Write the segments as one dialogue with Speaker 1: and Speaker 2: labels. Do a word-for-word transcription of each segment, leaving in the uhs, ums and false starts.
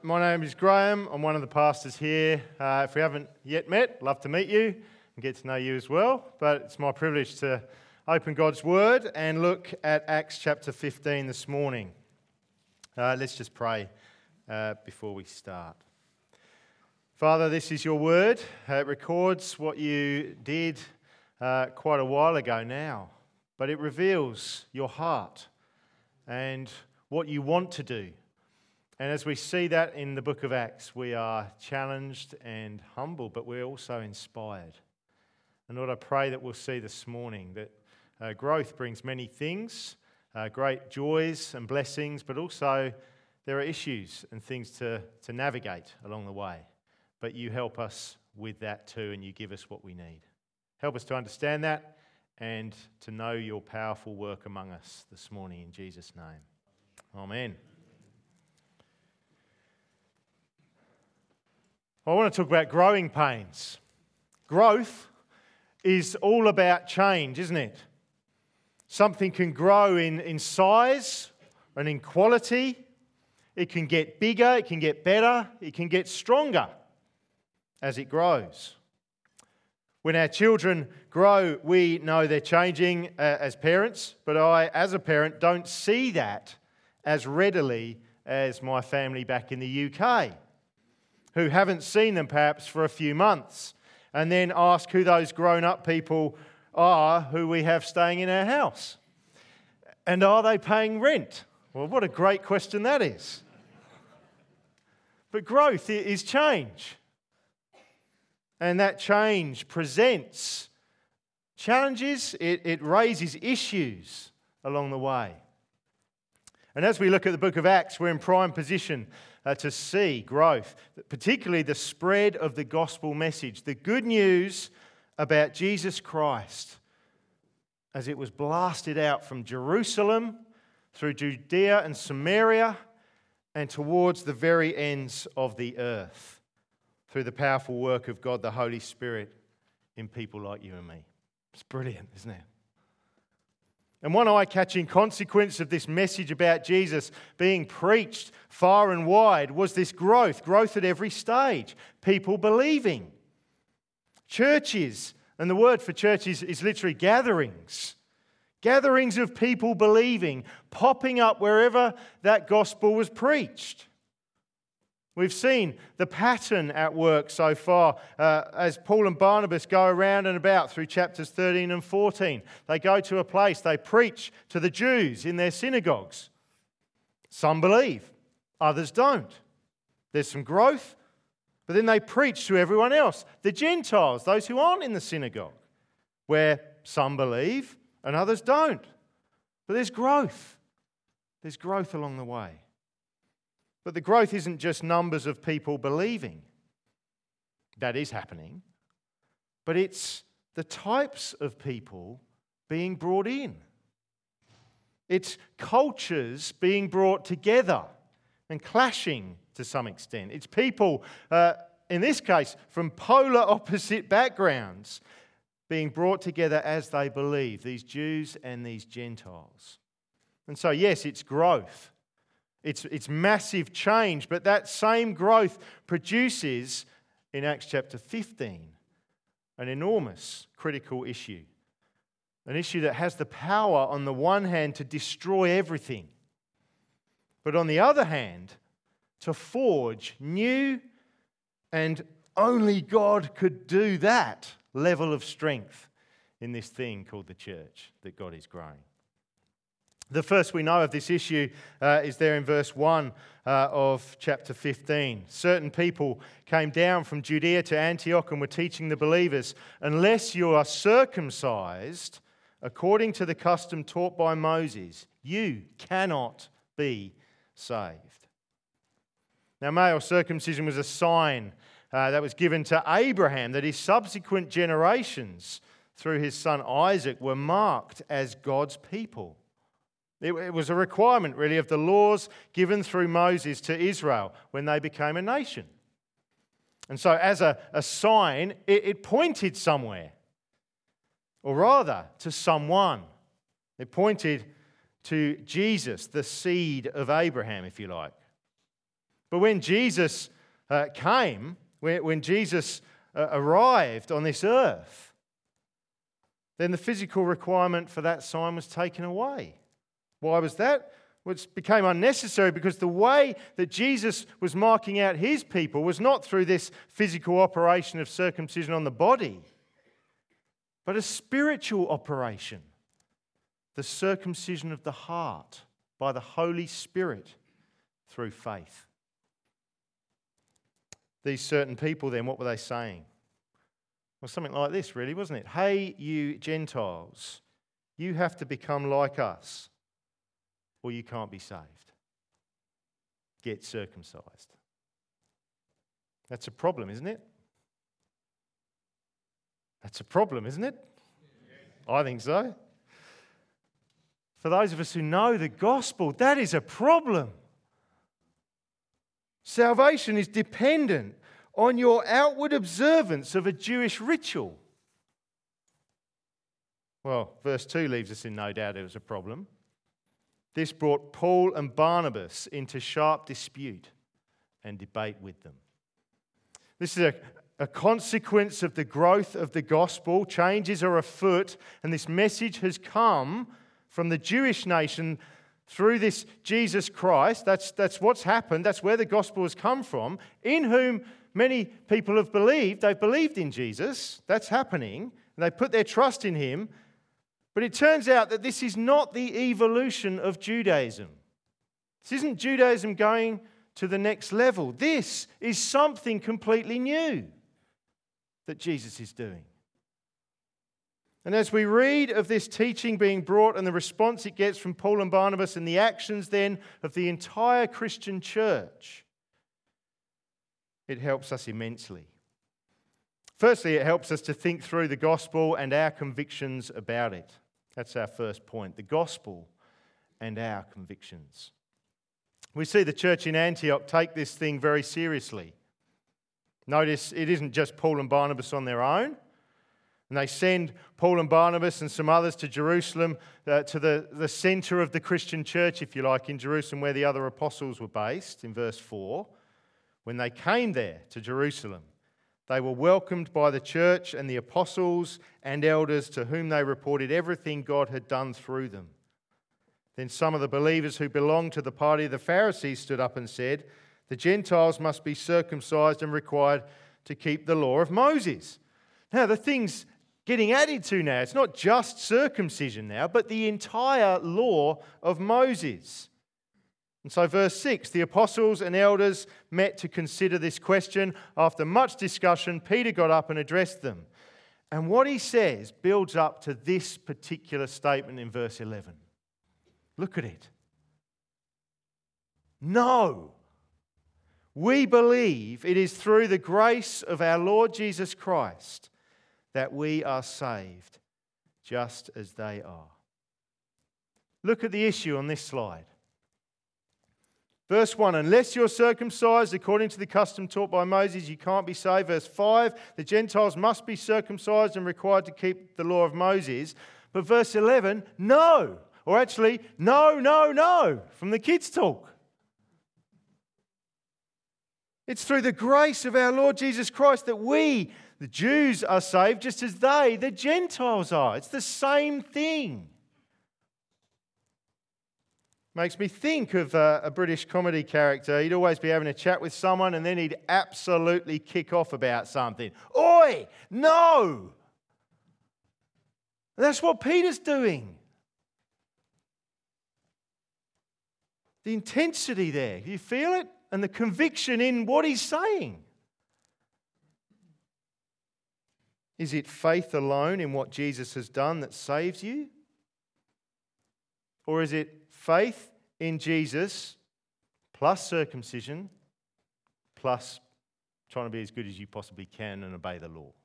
Speaker 1: my name is Graham. I'm one of the pastors here. Uh, if we haven't yet met, love to meet you and get to know you as well. But it's my privilege to open God's Word and look at Acts chapter fifteen this morning. Uh, let's just pray uh, before we start. Father, this is your Word. Uh, it records what you did uh, quite a while ago now, but it reveals your heart and what you want to do. And as we see that in the book of Acts, we are challenged and humbled, but we're also inspired. And Lord, I pray that we'll see this morning that uh, growth brings many things, uh, great joys and blessings, but also there are issues and things to, to navigate along the way. But you help us with that too, and you give us what we need. Help us to understand that and to know your powerful work among us this morning in Jesus' name. Amen. I want to talk about growing pains. Growth is all about change, isn't it? Something can grow in, in size and in quality. It can get bigger, it can get better, it can get stronger as it grows. When our children grow, we know they're changing uh, as parents, but I, as a parent, don't see that as readily as my family back in the U K, who haven't seen them perhaps for a few months, and then ask who those grown-up people are who we have staying in our house. And are they paying rent? Well, what a great question that is. But growth is change. And that change presents challenges, it, it raises issues along the way. And as we look at the book of Acts, we're in prime position Uh, to see growth, particularly the spread of the gospel message, the good news about Jesus Christ as it was blasted out from Jerusalem through Judea and Samaria and towards the very ends of the earth through the powerful work of God, the Holy Spirit, in people like you and me. It's brilliant, isn't it? And one eye-catching consequence of this message about Jesus being preached far and wide was this growth, growth at every stage, people believing. Churches, and the word for church is, is literally gatherings. Gatherings of people believing, popping up wherever that gospel was preached. We've seen the pattern at work so far uh, as Paul and Barnabas go around and about through chapters thirteen and fourteen. They go to a place, they preach to the Jews in their synagogues. Some believe, others don't. There's some growth, but then they preach to everyone else, the Gentiles, those who aren't in the synagogue, where some believe and others don't. But there's growth. There's growth along the way. But the growth isn't just numbers of people believing. That is happening. But it's the types of people being brought in. It's cultures being brought together and clashing to some extent. It's people, uh, in this case, from polar opposite backgrounds being brought together as they believe, these Jews and these Gentiles. And so, yes, it's growth. It's, it's massive change, but that same growth produces, in Acts chapter fifteen, an enormous critical issue. An issue that has the power, on the one hand, to destroy everything, but on the other hand, to forge new, and only God could do that level of strength in this thing called the church that God is growing. The first we know of this issue uh, is there in verse one uh, of chapter fifteen. Certain people came down from Judea to Antioch and were teaching the believers, unless you are circumcised according to the custom taught by Moses, you cannot be saved. Now, male circumcision was a sign uh, that was given to Abraham, that his subsequent generations through his son Isaac were marked as God's people. It was a requirement, really, of the laws given through Moses to Israel when they became a nation. And so as a, a sign, it, it pointed somewhere, or rather, to someone. It pointed to Jesus, the seed of Abraham, if you like. But when Jesus uh, came, when, when Jesus uh, arrived on this earth, then the physical requirement for that sign was taken away. Why was that? Well, it became unnecessary because the way that Jesus was marking out his people was not through this physical operation of circumcision on the body, but a spiritual operation, the circumcision of the heart by the Holy Spirit through faith. These certain people then, what were they saying? Well, something like this really, wasn't it? Hey, you Gentiles, you have to become like us or you can't be saved. Get circumcised. That's a problem, isn't it? That's a problem, isn't it? I think so. For those of us who know the gospel, that is a problem. Salvation is dependent on your outward observance of a Jewish ritual. Well, verse two leaves us in no doubt it was a problem. This brought Paul and Barnabas into sharp dispute and debate with them. This is a, a consequence of the growth of the gospel. Changes are afoot, and this message has come from the Jewish nation through this Jesus Christ. That's, that's what's happened. That's where the gospel has come from, in whom many people have believed. They've believed in Jesus. That's happening. And they put their trust in him. But it turns out that this is not the evolution of Judaism. This isn't Judaism going to the next level. This is something completely new that Jesus is doing. And as we read of this teaching being brought and the response it gets from Paul and Barnabas and the actions then of the entire Christian church, it helps us immensely. Firstly, it helps us to think through the gospel and our convictions about it. That's our first point, the gospel and our convictions. We see the church in Antioch take this thing very seriously. Notice it isn't just Paul and Barnabas on their own. And they send Paul and Barnabas and some others to Jerusalem, uh, to the, the centre of the Christian church, if you like, in Jerusalem, where the other apostles were based, in verse four. When they came there to Jerusalem, they were welcomed by the church and the apostles and elders, to whom they reported everything God had done through them. Then some of the believers who belonged to the party of the Pharisees stood up and said, "The Gentiles must be circumcised and required to keep the law of Moses." Now, the thing's getting added to now. It's not just circumcision now, but the entire law of Moses. And so verse six, the apostles and elders met to consider this question. After much discussion, Peter got up and addressed them. And what he says builds up to this particular statement in verse eleven. Look at it. No, we believe it is through the grace of our Lord Jesus Christ that we are saved, just as they are. Look at the issue on this slide. Verse one, unless you're circumcised according to the custom taught by Moses, you can't be saved. Verse five, the Gentiles must be circumcised and required to keep the law of Moses. But verse eleven, no. Or actually, no, no, no, from the kids' talk. It's through the grace of our Lord Jesus Christ that we, the Jews, are saved, just as they, the Gentiles, are. It's the same thing. Makes me think of a, a British comedy character. He'd always be having a chat with someone and then he'd absolutely kick off about something. Oi, no! And that's what Peter's doing. The intensity there, you feel it? And the conviction in what he's saying. Is it faith alone in what Jesus has done that saves you? Or is it faith in Jesus plus circumcision plus trying to be as good as you possibly can and obey the law?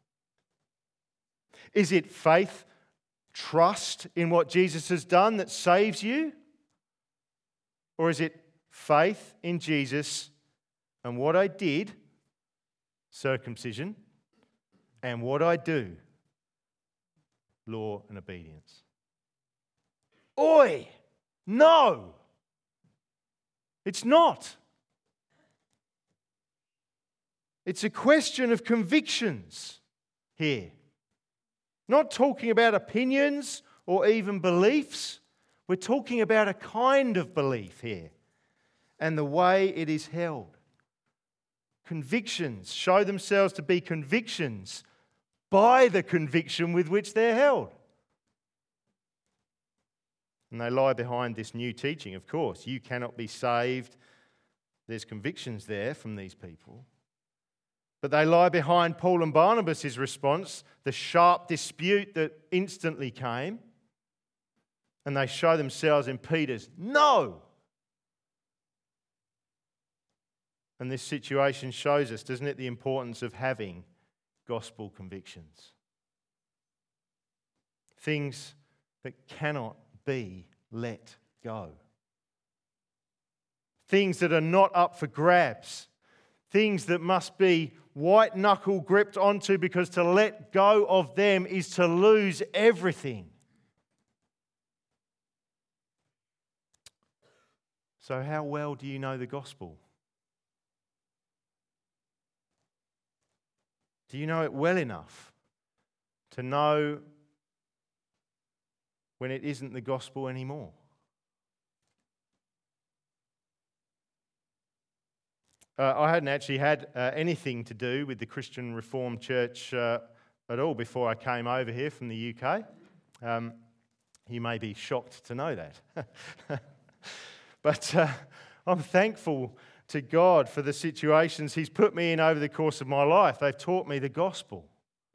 Speaker 1: Is it faith, trust in what Jesus has done that saves you? Or is it faith in Jesus and what I did, circumcision, and what I do, law and obedience? Oi! No! It's not. It's a question of convictions here. Not talking about opinions or even beliefs. We're talking about a kind of belief here and the way it is held. Convictions show themselves to be convictions by the conviction with which they're held. And they lie behind this new teaching, of course. You cannot be saved. There's convictions there from these people. But they lie behind Paul and Barnabas' response, the sharp dispute that instantly came. And they show themselves in Peter's no. And this situation shows us, doesn't it, the importance of having gospel convictions. Things that cannot be let go. Things that are not up for grabs. Things that must be white knuckle gripped onto, because to let go of them is to lose everything. So how well do you know the gospel? Do you know it well enough to know when it isn't the gospel anymore? Uh, I hadn't actually had uh, anything to do with the Christian Reformed Church uh, at all before I came over here from the U K. Um, you may be shocked to know that. But uh, I'm thankful to God for the situations He's put me in over the course of my life. They've taught me the gospel.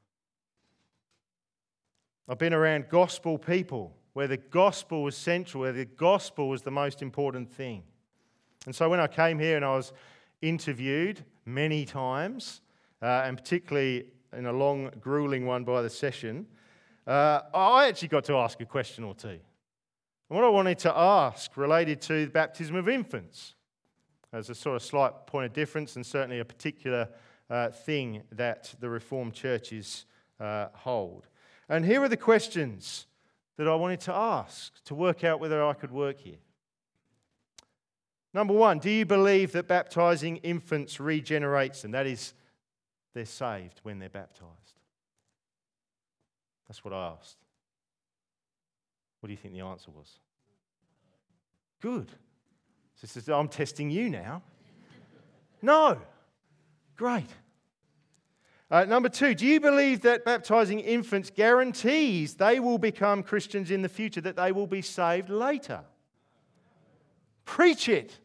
Speaker 1: I've been around gospel people where the gospel was central, where the gospel was the most important thing. And so when I came here and I was interviewed many times, uh, and particularly in a long, grueling one by the session, uh, I actually got to ask a question or two. And what I wanted to ask related to the baptism of infants. There's a sort of slight point of difference, and certainly a particular uh, thing that the Reformed churches uh, hold. And here are the questions that I wanted to ask to work out whether I could work here. Number one, do you believe that baptizing infants regenerates them? That is, they're saved when they're baptized. That's what I asked. What do you think the answer was? Good. So says, I'm testing you now. No. Great. Uh, number two, do you believe that baptizing infants guarantees they will become Christians in the future, that they will be saved later? Preach it.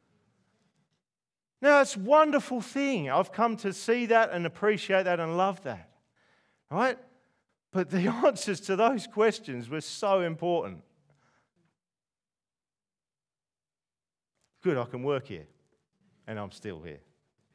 Speaker 1: Now, it's a wonderful thing. I've come to see that and appreciate that and love that. Right? But the answers to those questions were so important. Good, I can work here. And I'm still here.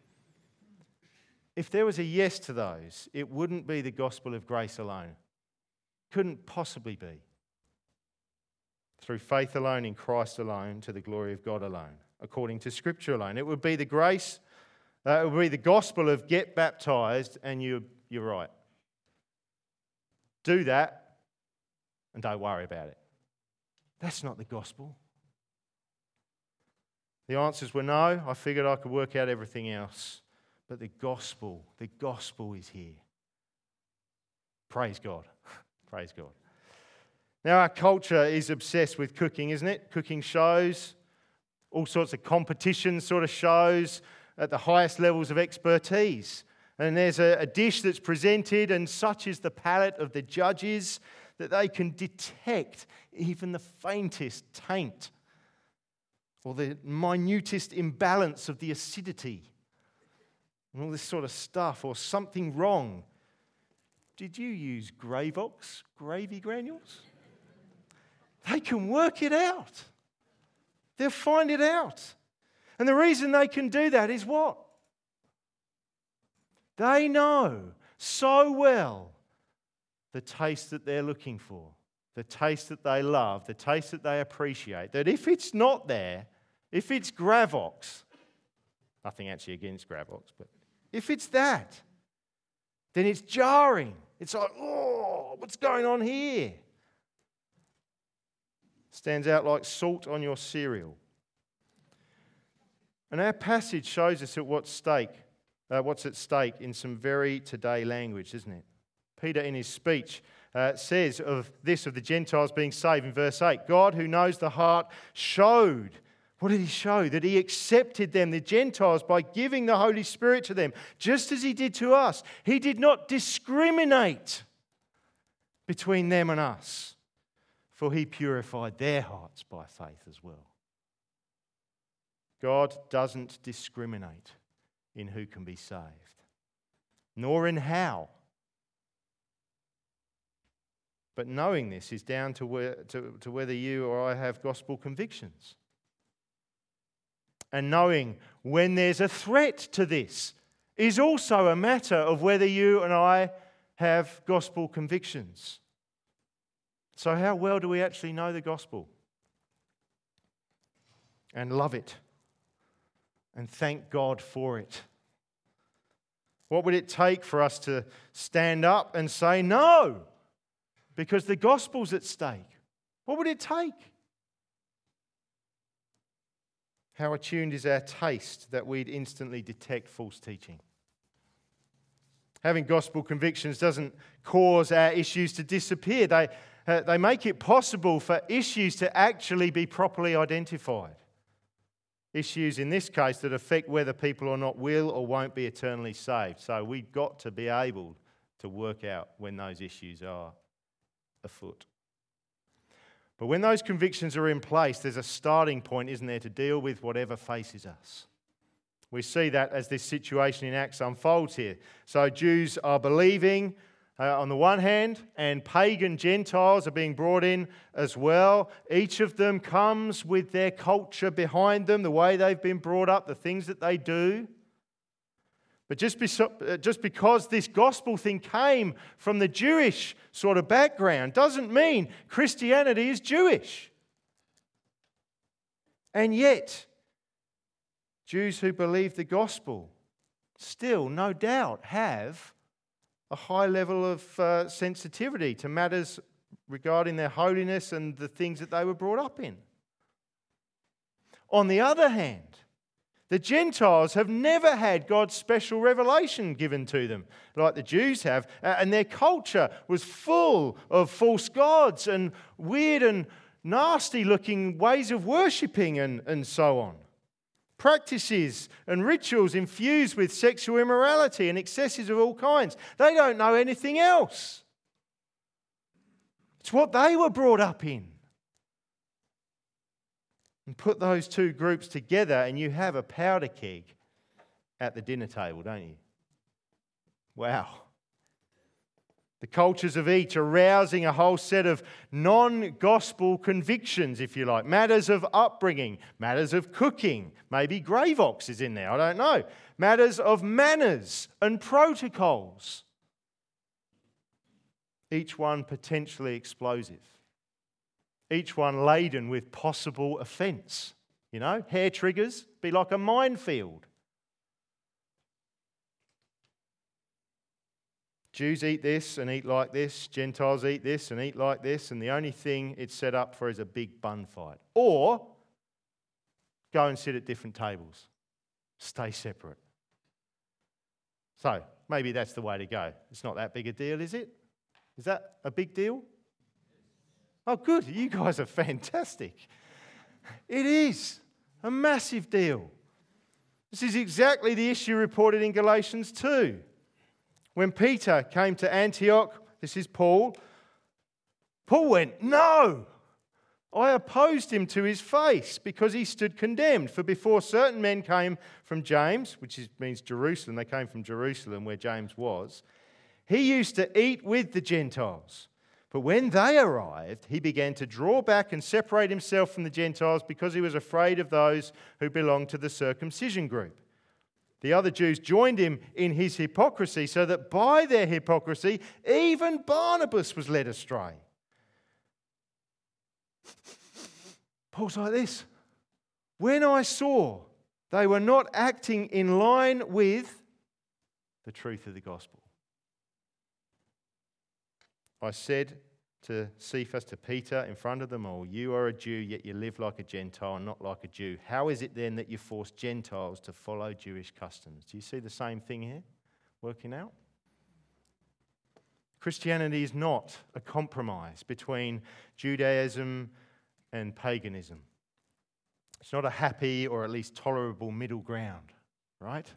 Speaker 1: If there was a yes to those, it wouldn't be the gospel of grace alone. Couldn't possibly be. Through faith alone, in Christ alone, to the glory of God alone, according to Scripture alone. It would be the grace, uh, it would be the gospel of get baptized and you, you're right. Do that and don't worry about it. That's not the gospel. The answers were no. I figured I could work out everything else. But the gospel, the gospel is here. Praise God. Praise God. Now, our culture is obsessed with cooking, isn't it? Cooking shows, all sorts of competition sort of shows at the highest levels of expertise. And there's a, a dish that's presented, and such is the palate of the judges that they can detect even the faintest taint or the minutest imbalance of the acidity and all this sort of stuff, or something wrong. Did you use Gravox gravy granules? They can work it out. They'll find it out. And the reason they can do that is what? They know so well the taste that they're looking for, the taste that they love, the taste that they appreciate, that if it's not there, if it's Gravox, nothing actually against Gravox, but if it's that, then it's jarring. It's like, oh, what's going on here? Stands out like salt on your cereal. And our passage shows us at what's stake uh, what's at stake in some very today language, isn't it? Peter, in his speech, uh, says of this, of the Gentiles being saved in verse eight, God, who knows the heart, showed. What did he show? That he accepted them, the Gentiles, by giving the Holy Spirit to them, just as he did to us. He did not discriminate between them and us, for he purified their hearts by faith as well. God doesn't discriminate in who can be saved, nor in how. But knowing this is down to, where, to, to whether you or I have gospel convictions. And knowing when there's a threat to this is also a matter of whether you and I have gospel convictions. So how well do we actually know the gospel? And love it? And thank God for it? What would it take for us to stand up and say no? Because the gospel's at stake. What would it take? How attuned is our taste that we'd instantly detect false teaching? Having gospel convictions doesn't cause our issues to disappear. They, uh, they make it possible for issues to actually be properly identified. Issues, in this case, that affect whether people or not will or won't be eternally saved. So we've got to be able to work out when those issues are afoot. But when those convictions are in place, there's a starting point, isn't there, to deal with whatever faces us. We see that as this situation in Acts unfolds here. So Jews are believing uh, on the one hand, and pagan Gentiles are being brought in as well. Each of them comes with their culture behind them, the way they've been brought up, the things that they do. But just, be, just because this gospel thing came from the Jewish sort of background doesn't mean Christianity is Jewish. And yet, Jews who believe the gospel still, no doubt, have a high level of uh, sensitivity to matters regarding their holiness and the things that they were brought up in. On the other hand, the Gentiles have never had God's special revelation given to them like the Jews have, and their culture was full of false gods and weird and nasty looking ways of worshipping and, and so on. Practices and rituals infused with sexual immorality and excesses of all kinds. They don't know anything else. It's what they were brought up in. And put those two groups together and you have a powder keg at the dinner table, don't you? Wow. The cultures of each are rousing a whole set of non-gospel convictions, if you like. Matters of upbringing, matters of cooking, maybe Gravox is in there, I don't know. Matters of manners and protocols. Each one potentially explosive. Each one laden with possible offence. You know, hair triggers, be like a minefield. Jews eat this and eat like this. Gentiles eat this and eat like this. And the only thing it's set up for is a big bun fight. Or go and sit at different tables. Stay separate. So maybe that's the way to go. It's not that big a deal, is it? Is that a big deal? Oh, good. You guys are fantastic. It is a massive deal. This is exactly the issue reported in Galatians two. When Peter came to Antioch, this is Paul, Paul went, no, I opposed him to his face because he stood condemned. For before certain men came from James, which is, means Jerusalem, they came from Jerusalem where James was, he used to eat with the Gentiles. But when they arrived, he began to draw back and separate himself from the Gentiles because he was afraid of those who belonged to the circumcision group. The other Jews joined him in his hypocrisy, so that by their hypocrisy, even Barnabas was led astray. Paul's like this. When I saw they were not acting in line with the truth of the gospel, I said to Cephas, to Peter, in front of them all, "You are a Jew, yet you live like a Gentile and not like a Jew. How is it then that you force Gentiles to follow Jewish customs?" Do you see the same thing here working out? Christianity is not a compromise between Judaism and paganism. It's not a happy or at least tolerable middle ground, right?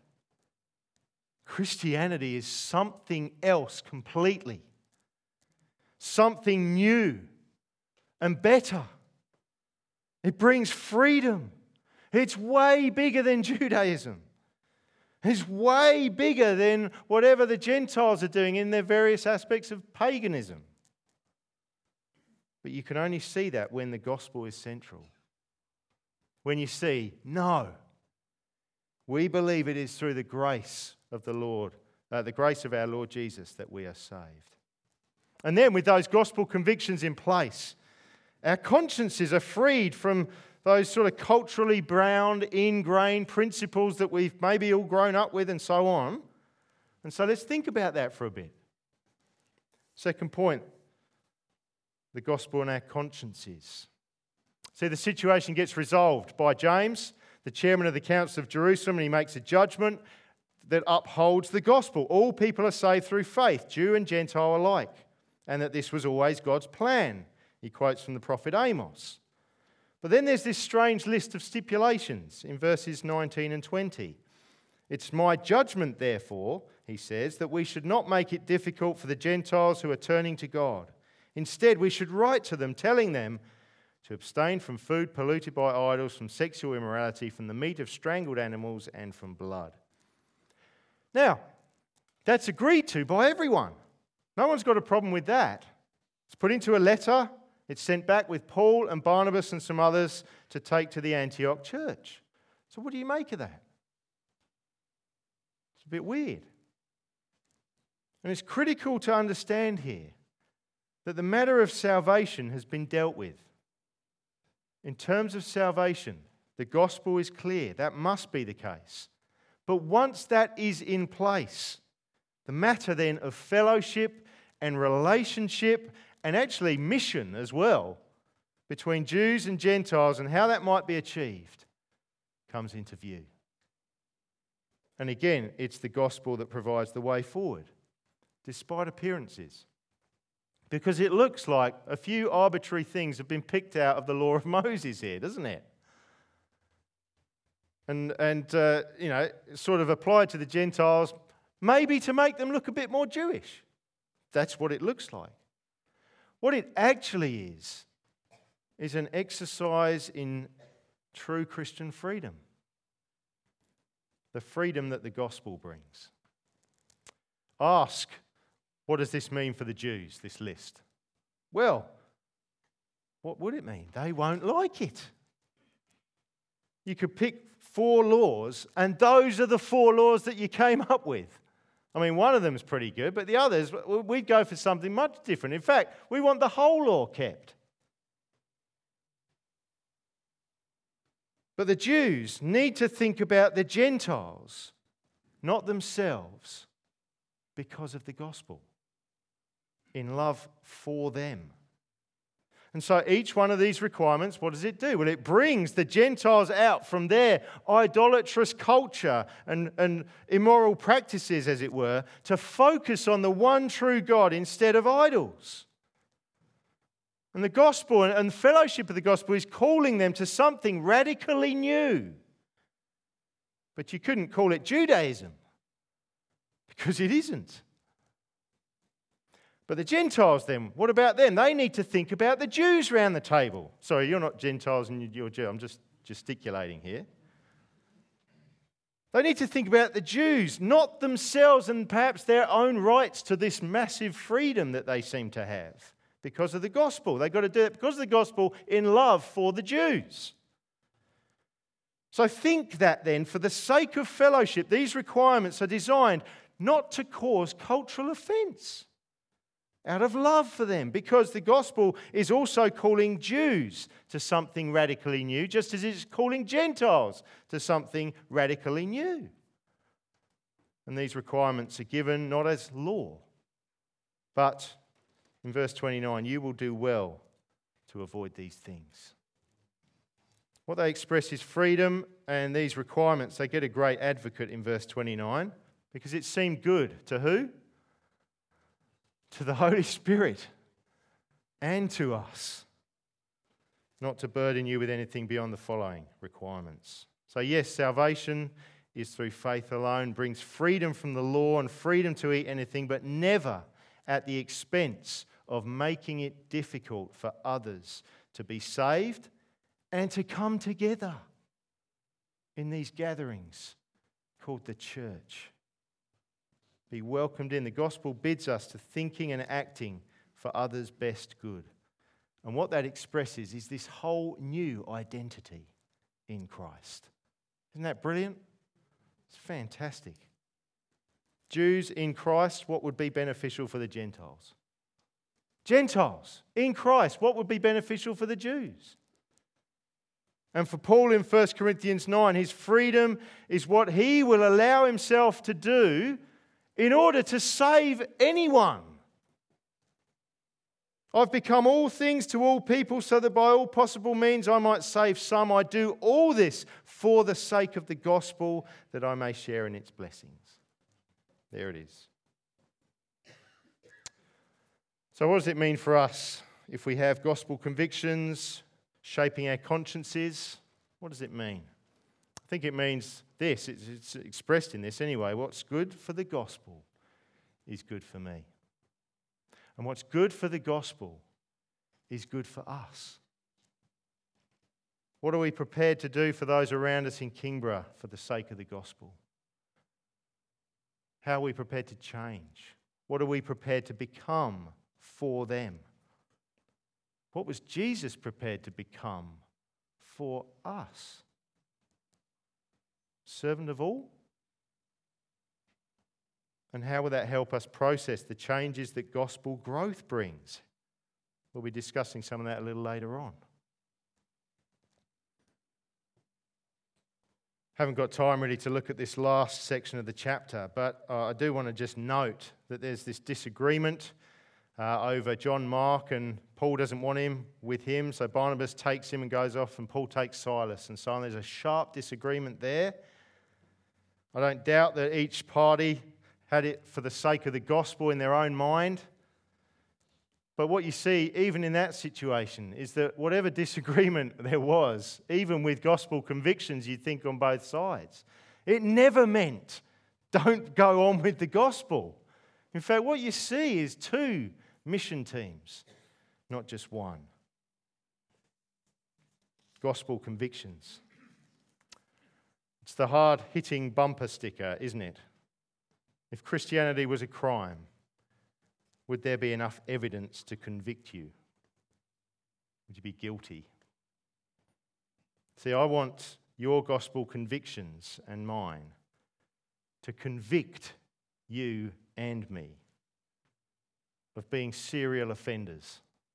Speaker 1: Christianity is something else completely. Something new and better. It brings freedom. It's way bigger than Judaism. It's way bigger than whatever the Gentiles are doing in their various aspects of paganism. But you can only see that when the gospel is central. When you see, no, we believe it is through the grace of the Lord, uh, the grace of our Lord Jesus, that we are saved. And then with those gospel convictions in place, our consciences are freed from those sort of culturally browned, ingrained principles that we've maybe all grown up with and so on. And so let's think about that for a bit. Second point, the gospel and our consciences. See, the situation gets resolved by James, the chairman of the Council of Jerusalem, and he makes a judgment that upholds the gospel. All people are saved through faith, Jew and Gentile alike, and that this was always God's plan. He quotes from the prophet Amos. But then there's this strange list of stipulations in verses nineteen and twenty. "It's my judgment, therefore," he says, "that we should not make it difficult for the Gentiles who are turning to God. Instead, we should write to them, telling them to abstain from food polluted by idols, from sexual immorality, from the meat of strangled animals, and from blood." Now, that's agreed to by everyone. No one's got a problem with that. It's put into a letter. It's sent back with Paul and Barnabas and some others to take to the Antioch church. So what do you make of that? It's a bit weird. And it's critical to understand here that the matter of salvation has been dealt with. In terms of salvation, the gospel is clear. That must be the case. But once that is in place, the matter then of fellowship and relationship and actually mission as well between Jews and Gentiles and how that might be achieved comes into view. And again, it's the gospel that provides the way forward, despite appearances. Because it looks like a few arbitrary things have been picked out of the law of Moses here, doesn't it? And, and uh, you know, sort of applied to the Gentiles, maybe to make them look a bit more Jewish. That's what it looks like. What it actually is, is an exercise in true Christian freedom. The freedom that the gospel brings. Ask, what does this mean for the Jews, this list? Well, what would it mean? They won't like it. You could pick four laws, and those are the four laws that you came up with. I mean, one of them is pretty good, but the others, we'd go for something much different. In fact, we want the whole law kept. But the Jews need to think about the Gentiles, not themselves, because of the gospel, in love for them. And so each one of these requirements, what does it do? Well, it brings the Gentiles out from their idolatrous culture and, and immoral practices, as it were, to focus on the one true God instead of idols. And the gospel and fellowship of the gospel is calling them to something radically new. But you couldn't call it Judaism, because it isn't. But the Gentiles then, what about them? They need to think about the Jews round the table. Sorry, you're not Gentiles and you're Jew. I'm just gesticulating here. They need to think about the Jews, not themselves and perhaps their own rights to this massive freedom that they seem to have because of the gospel. They've got to do it because of the gospel in love for the Jews. So think that then, for the sake of fellowship, these requirements are designed not to cause cultural offence, out of love for them, because the gospel is also calling Jews to something radically new, just as it's calling Gentiles to something radically new. And these requirements are given not as law, but In verse twenty-nine, you will do well to avoid these things. What they express is freedom, and these requirements, they get a great advocate in verse twenty-nine because it seemed good to who? To the Holy Spirit and to us, not to burden you with anything beyond the following requirements. So yes, salvation is through faith alone, brings freedom from the law and freedom to eat anything, but never at the expense of making it difficult for others to be saved and to come together in these gatherings called the church. Be welcomed in. The gospel bids us to thinking and acting for others' best good. And what that expresses is this whole new identity in Christ. Isn't that brilliant? It's fantastic. Jews in Christ, what would be beneficial for the Gentiles? Gentiles in Christ, what would be beneficial for the Jews? And for Paul in First Corinthians nine, his freedom is what he will allow himself to do in order to save anyone. I've become all things to all people so that by all possible means I might save some. I do all this for the sake of the gospel, that I may share in its blessings. There it is. So what does it mean for us if we have gospel convictions shaping our consciences? What does it mean? I think it means this. It's, it's expressed in this anyway. What's good for the gospel is good for me. And what's good for the gospel is good for us. What are we prepared to do for those around us in Kingborough for the sake of the gospel? How are we prepared to change? What are we prepared to become for them? What was Jesus prepared to become for us? Servant of all? And how will that help us process the changes that gospel growth brings? We'll be discussing some of that a little later on. Haven't got time really to look at this last section of the chapter, but uh, I do want to just note that there's this disagreement uh, over John Mark, and Paul doesn't want him with him, so Barnabas takes him and goes off, and Paul takes Silas, and so on. There's a sharp disagreement there. I don't doubt that each party had it for the sake of the gospel in their own mind. But what you see, even in that situation, is that whatever disagreement there was, even with gospel convictions you'd think on both sides, it never meant don't go on with the gospel. In fact, what you see is two mission teams, not just one. Gospel convictions. It's the hard-hitting bumper sticker, isn't it? If Christianity was a crime, would there be enough evidence to convict you? Would you be guilty? See, I want your gospel convictions and mine to convict you and me of being serial offenders.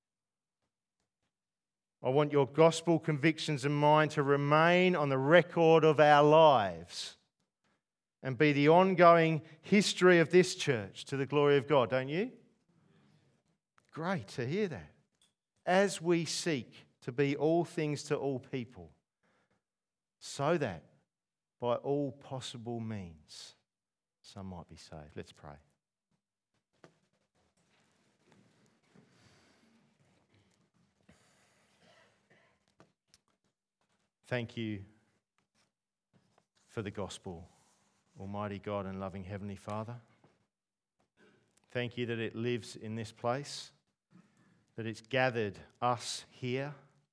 Speaker 1: I want your gospel convictions and mine to remain on the record of our lives and be the ongoing history of this church to the glory of God, don't you? Great to hear that. As we seek to be all things to all people, so that by all possible means some might be saved. Let's pray. Thank you for the gospel, Almighty God and loving Heavenly Father. Thank you that it lives in this place, that it's gathered us here.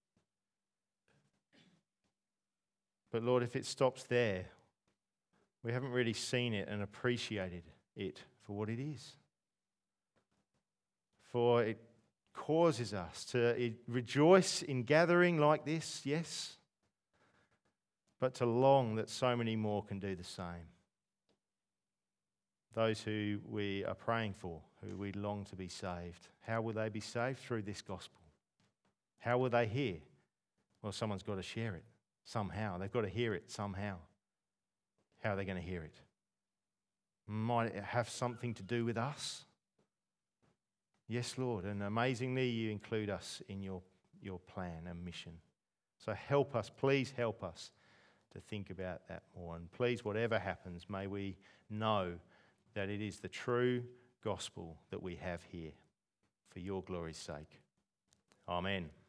Speaker 1: But Lord, if it stops there, we haven't really seen it and appreciated it for what it is. For it causes us to rejoice in gathering like this, yes, but to long that so many more can do the same. Those who we are praying for, who we long to be saved, how will they be saved? Through this gospel. How will they hear? Well, someone's got to share it somehow. They've got to hear it somehow. How are they going to hear it? Might it have something to do with us? Yes, Lord, and amazingly you include us in your, your plan and mission. So help us, please help us to think about that more. And please, whatever happens, may we know that it is the true gospel that we have here for your glory's sake. Amen.